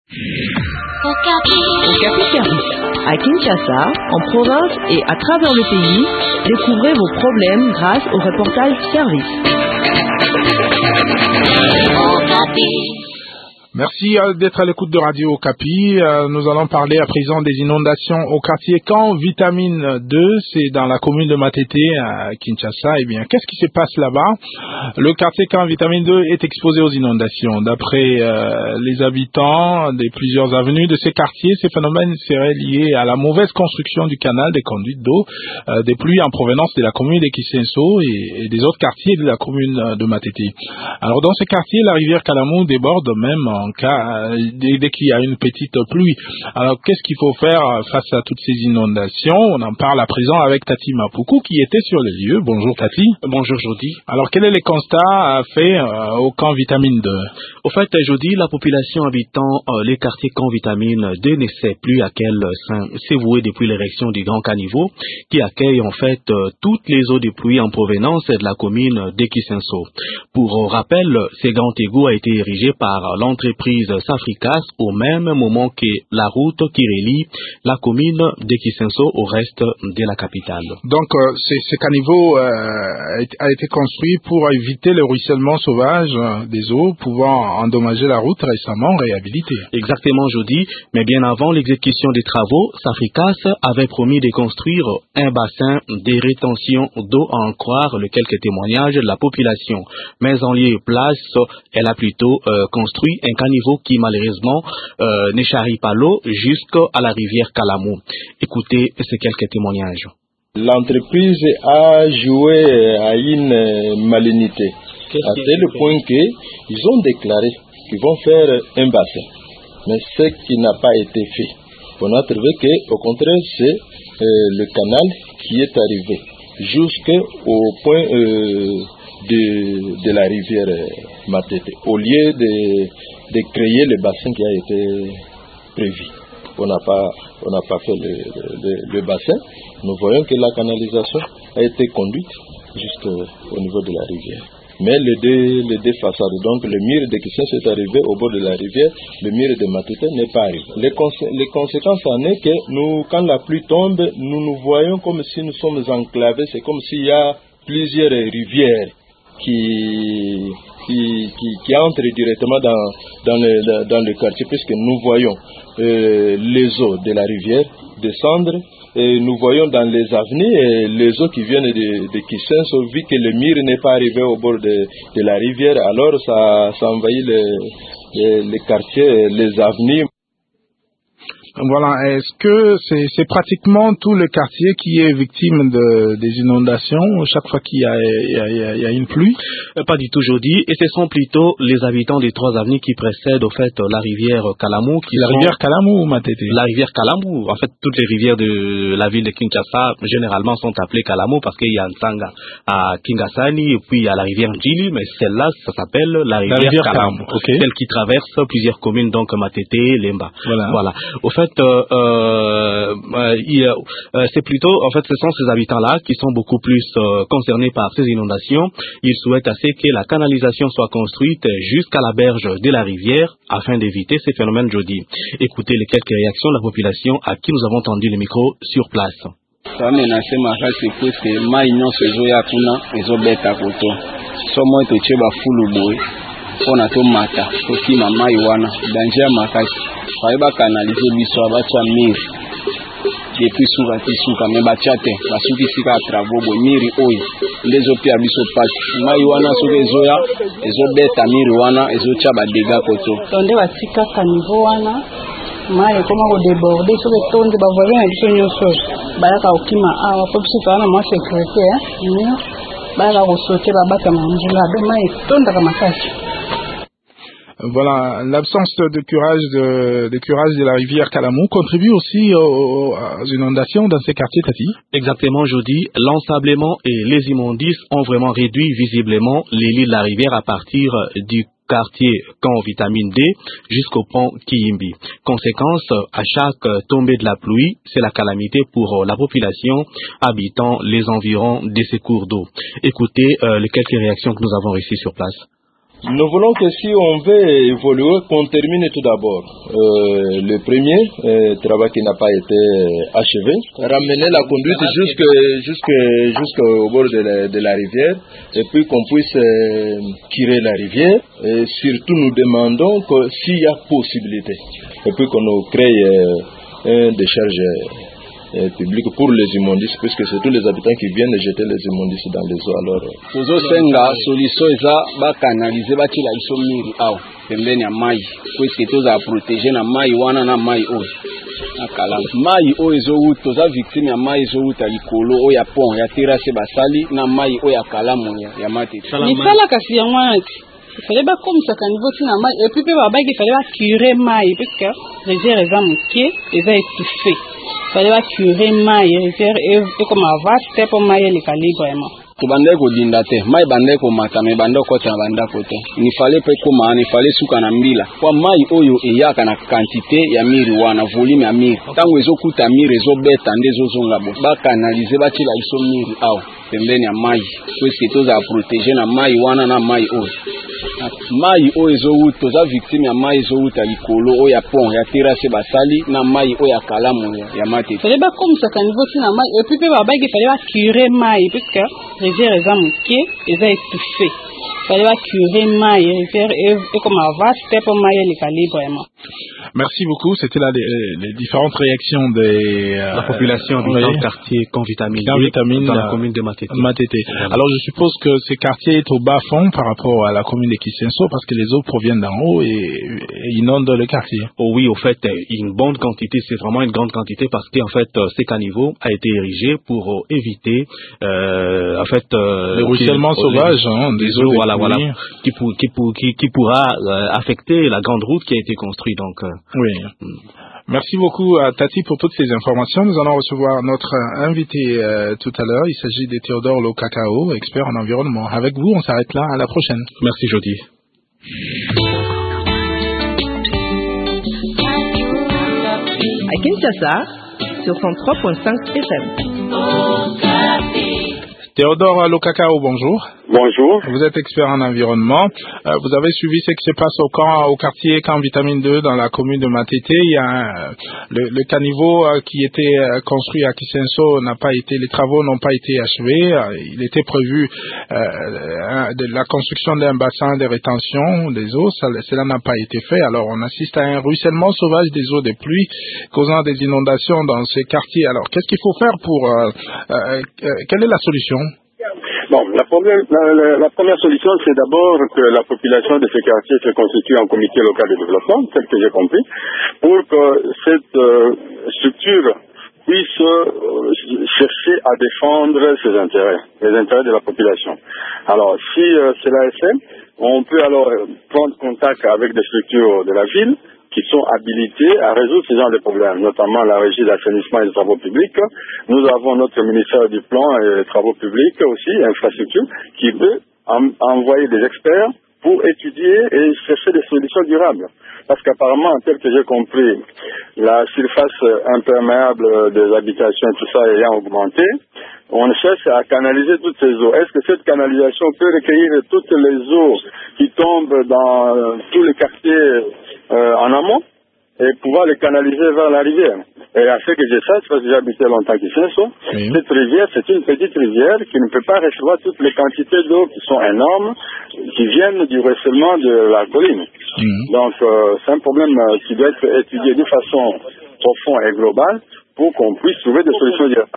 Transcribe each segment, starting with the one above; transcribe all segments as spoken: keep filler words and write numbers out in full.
Okapi Service. À Kinshasa, en province et à travers le pays, découvrez vos problèmes grâce au reportage Service. Okapi. Merci d'être à l'écoute de Radio Okapi. Nous allons parler à présent des inondations au quartier Camp Vitamine deux, c'est dans la commune de Matete à Kinshasa. Eh bien, qu'est-ce qui se passe là-bas? Le quartier Camp Vitamine deux est exposé aux inondations. D'après euh, les habitants de plusieurs avenues de ces quartiers, ces phénomènes seraient liés à la mauvaise construction du canal des conduites d'eau euh, des pluies en provenance de la commune de Kisenso et, et des autres quartiers de la commune de Matete. Alors, dans ce quartier, la rivière Kalamou déborde même en cas dès, dès qu'il y a une petite pluie. Alors qu'est-ce qu'il faut faire face à toutes ces inondations? On en parle à présent avec Tati Mapuku qui était sur les lieux. Bonjour Tati. Bonjour Jody. Alors quel est le constat fait euh, au camp Vitamine deux? Au fait Jody, la population habitant euh, les quartiers camp Vitamine deux ne sait plus à quel sein s'est voué depuis l'érection du grand caniveau qui accueille en fait euh, toutes les eaux de pluie en provenance de la commune d'Ekisenso. Pour euh, rappel, ce grand égout a été érigé par l'entreprise prise Safricas au même moment que la route qui relie la commune d'Ekisenso au reste de la capitale. Donc euh, ce caniveau euh, a été construit pour éviter le ruissellement sauvage des eaux pouvant endommager la route récemment réhabilitée. Exactement Jody, mais bien avant l'exécution des travaux, Safricas avait promis de construire un bassin de rétention d'eau à en croire le quelques témoignages de la population. Mais en lieu et place, elle a plutôt euh, construit un caniveau qui malheureusement euh, ne charrie pas l'eau jusqu'à la rivière Kalamou. Écoutez ces quelques témoignages. L'entreprise a joué à une malignité, à tel point qu'ils ont déclaré qu'ils vont faire un bassin. Mais ce qui n'a pas été fait. On a trouvé qu'au contraire, c'est euh, le canal qui est arrivé jusqu'au point euh, de, de la rivière Matete, au lieu de, de créer le bassin qui a été prévu. On n'a pas, on n'a pas fait le, le, le bassin. Nous voyons que la canalisation a été conduite juste au niveau de la rivière. Mais les deux, les deux façades, donc le mur de Kisenso est arrivé au bord de la rivière, le mur de Matete n'est pas arrivé. Les, consé- les conséquences en est que nous, quand la pluie tombe, nous nous voyons comme si nous sommes enclavés. C'est comme s'il y a plusieurs rivières qui, qui, qui, qui entrent directement dans, dans, le, dans le quartier, puisque nous voyons euh, les eaux de la rivière descendre. Et nous voyons dans les avenues les eaux qui viennent de, de Kisenso, vu que le mur n'est pas arrivé au bord de, de la rivière, alors ça, ça envahit les, les, les quartiers, les avenues. Voilà, est-ce que c'est, c'est pratiquement tout le quartier qui est victime de, des inondations chaque fois qu'il y a, il y a, il y a une pluie? euh, Pas du tout Jody, et ce sont plutôt les habitants des trois avenues qui précèdent au fait la rivière Kalamou. Qui la sont... rivière Kalamou ou Matete? La rivière Kalamou, en fait toutes les rivières de la ville de Kinshasa généralement sont appelées Kalamou parce qu'il y a Nsanga à Kingasani et puis il y a la rivière Njili, mais celle-là ça s'appelle la rivière, la rivière Kalamou, okay. Celle qui traverse plusieurs communes donc Matete, Lemba. Voilà. Voilà. Au fait Euh, euh, euh, il, euh, c'est plutôt, en fait, ce sont ces habitants-là qui sont beaucoup plus euh, concernés par ces inondations. Ils souhaitent assez que la canalisation soit construite jusqu'à la berge de la rivière afin d'éviter ces phénomènes Jody. Écoutez les quelques réactions de la population à qui nous avons tendu le micro sur place. Ça menace makasi puisque mai nyonso ezoya kuna ezobeta koto somo etocheba fulu boy pona to mata tokima mai wana danger makasi faiba canaliser biso abacha mire depuis suka tisuka me bachate basuki sika travaux bo miri oyi ndezo pia biso pati mai wana soke ezoya ezobeta miri wana ezocha ba dégâts koto tonde batika kanivo wana mai koma ko déborder soke tonde ba voyant na biso nyonso bayaka okima awa po biso tana mo sécurité hein bayaka ko sauter babaka manjula do mai tonda makasi. Voilà, l'absence de curage de, de curage de la rivière Kalamou contribue aussi aux, aux inondations dans ces quartiers, Tati. Exactement, Jody. L'ensablement et les immondices ont vraiment réduit visiblement les lits de la rivière à partir du quartier Camp Vitamine D jusqu'au pont Kiyimbi. Conséquence, à chaque tombée de la pluie, c'est la calamité pour la population habitant les environs de ces cours d'eau. Écoutez euh, les quelques réactions que nous avons reçues sur place. Nous voulons que si on veut évoluer, qu'on termine tout d'abord euh, le premier euh, travail qui n'a pas été achevé, ramener la conduite jusque, jusque, jusqu'au bord de la, de la rivière, et puis qu'on puisse euh, tirer la rivière. Et surtout, nous demandons que s'il y a possibilité, et puis qu'on nous crée euh, une décharge euh, publique pour les immondices, puisque c'est tous les habitants qui viennent jeter les immondices dans les eaux. Alors, Tozo senga solution eza ba canaliser ba tila iso miri au pembeni ya mai, puisque toza protéger na mai wana na mai oyo akala mai oyo ezowuta toza victime ya mai ezowuta likolo oyo ya pont ya terrasse basali na mai oyo akala moya ya matete misala kasi yango wana il fallait pas comme ça qu'à niveau tina mai et puis pe ba il fallait pas curer mai puisque réserve eza moke eza étouffé. Il fallait pas curer mai réserve et comme vaste pour mai le calibre vraiment. tubande kodinda te mai bande ko mata me bande ko ta banda ko te ni fallait pe ko ma ni fallait suka na mbila kwa mai oyo eyaka na quantité ya miri wana volume ya miri tango ezokuta miri ezobeta ndezo zonga bo ba canaliser ba tila iso miri au pembeni ya mai puisque toza protéger na mai wana na mai oyo mai oyo ezowuta toza victime ya mai ezowuta likolo oyo ya pont ya terrasse basali na mai oyo ya kalamu ya matete. Fallait pas comme ça qu'à niveau tina mai et puis pe ba il fallait pas curer mai puisque réserve eza moke eza étouffé. Il fallait pas curer mai réserve et comme vaste pour mai le calibre vraiment. Merci beaucoup. C'était là les, les différentes réactions de euh, la population du oui. quartier Convitamine, Convitamine dans la commune de Matete. Matete. Alors je suppose que ce quartier est au bas fond par rapport à la commune de Kisenso parce que les eaux proviennent d'en haut et, et inondent le quartier. Oh oui, au fait, une bonne quantité, c'est vraiment une grande quantité parce qu'en fait, ce caniveau a été érigé pour euh, éviter euh, en fait euh, le ruissellement sauvage les, hein, des eaux, voilà, voilà, qui, pour, qui, pour, qui, qui pourra euh, affecter la grande route qui a été construite. Donc euh, oui. Merci beaucoup à Tati pour toutes ces informations. Nous allons recevoir notre invité euh, tout à l'heure. Il s'agit de Théodore Lokakao, expert en environnement. Avec vous, on s'arrête là. À la prochaine. Merci, Jody. À Kinshasa, sur cent trois point cinq F M. Théodore Lokakao, bonjour. Bonjour. Vous êtes expert en environnement. Euh, vous avez suivi ce qui se passe au camp, au quartier Camp Vitamine deux dans la commune de Matete. Il y a un, le, le caniveau euh, qui était euh, construit à Kisenso n'a pas été, les travaux n'ont pas été achevés. Euh, il était prévu euh, un, de la construction d'un bassin de rétention des eaux. Ça, cela n'a pas été fait. Alors on assiste à un ruissellement sauvage des eaux de pluie causant des inondations dans ce quartier. Alors qu'est-ce qu'il faut faire pour euh, euh, euh, quelle est la solution? Bon, la, problème, la, la, la première solution, c'est d'abord que la population de ce quartier se constitue en comité local de développement, tel que j'ai compris, pour que cette euh, structure puisse euh, chercher à défendre ses intérêts, les intérêts de la population. Alors, si euh, cela est fait, on peut alors prendre contact avec des structures de la ville qui sont habilités à résoudre ce genre de problèmes, notamment la régie d'assainissement et des travaux publics. Nous avons notre ministère du plan et des travaux publics aussi, infrastructure, qui peut en, envoyer des experts pour étudier et chercher des solutions durables. Parce qu'apparemment, tel que j'ai compris, la surface imperméable des habitations, tout ça ayant augmenté, on cherche à canaliser toutes ces eaux. Est-ce que cette canalisation peut recueillir toutes les eaux qui tombent dans euh, tous les quartiers euh, en amont et pouvoir les canaliser vers la rivière? Et à ce que je sache, parce que j'ai habité longtemps ici, oui. Cette rivière, c'est une petite rivière qui ne peut pas recevoir toutes les quantités d'eau qui sont énormes, qui viennent du ruissellement de la colline. Mmh. Donc, euh, c'est un problème euh, qui doit être étudié de façon profonde et globale pour qu'on puisse trouver des solutions durables.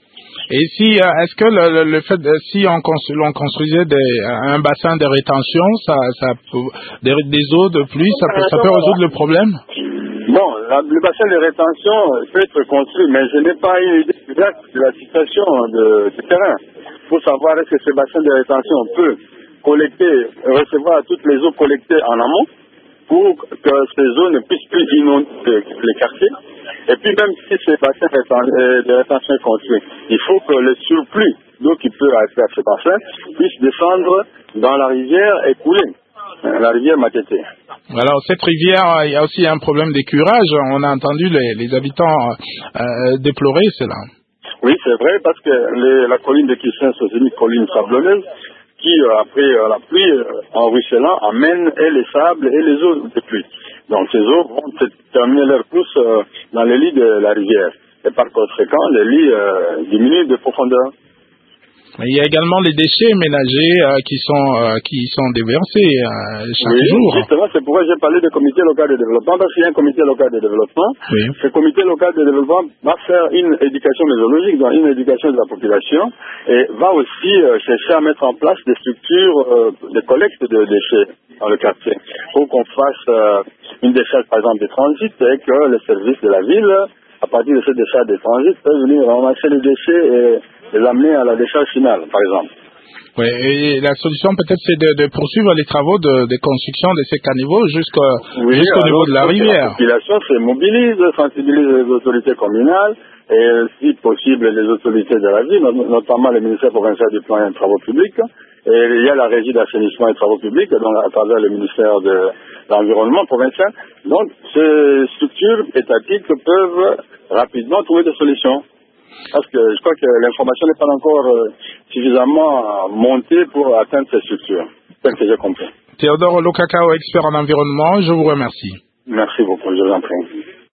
Et si, euh, est-ce que le, le, le fait, de, si on, constru, on construisait des, un bassin de rétention, ça, ça peut, des, des eaux de pluie, ça peut, ça peut résoudre le problème? Bon, la, le bassin de rétention peut être construit, mais je n'ai pas une idée exacte de la situation de, du terrain pour savoir est-ce que ce bassin de rétention peut collecter, recevoir toutes les eaux collectées en amont pour que ces eaux ne puissent plus inonder les quartiers. Et puis même si ces bassins de rétention sont construits, il faut que le surplus d'eau qui peut arriver à ce bassin puisse descendre dans la rivière et couler, la rivière Matete. Alors cette rivière, il y a aussi un problème d'écurage. On a entendu les, les habitants euh, déplorer cela. Oui, c'est vrai, parce que les, la colline de Kisenso, c'est une colline sablonneuse qui, euh, après euh, la pluie, euh, en ruisselant, amène et les sables et les eaux de pluie. Donc ces eaux vont terminer leur course euh, dans les lits de la rivière. Et par conséquent, les lits euh, diminuent de profondeur. Mais il y a également les déchets ménagers euh, qui sont euh, qui sont déversés euh, chaque oui, jour. Justement, c'est pourquoi j'ai parlé de comité local de développement, parce qu'il y a un comité local de développement. Oui. Ce comité local de développement va faire une éducation méthodologique, donc une éducation de la population, et va aussi euh, chercher à mettre en place des structures euh, de collecte de déchets dans le quartier, pour qu'on fasse euh, une décharge, par exemple, de transit, et que les services de la ville, à partir de cette décharge de transit, peuvent venir ramasser les déchets et les amener à la décharge finale, par exemple. Oui, et la solution peut-être c'est de, de poursuivre les travaux de, de construction de ces caniveaux jusqu'au oui, jusqu'au niveau de la rivière. La population se mobilise, sensibilise les autorités communales et si possible les autorités de la ville, notamment le ministère provincial du plan et des travaux publics. Et il y a la régie d'assainissement et travaux publics, donc à travers le ministère de l'environnement provincial. Donc ces structures étatiques peuvent rapidement trouver des solutions. Parce que je crois que l'information n'est pas encore euh, suffisamment montée pour atteindre ces structures. C'est ce que j'ai compris. Théodore Lokakao, expert en environnement, je vous remercie. Merci beaucoup, je vous en prie.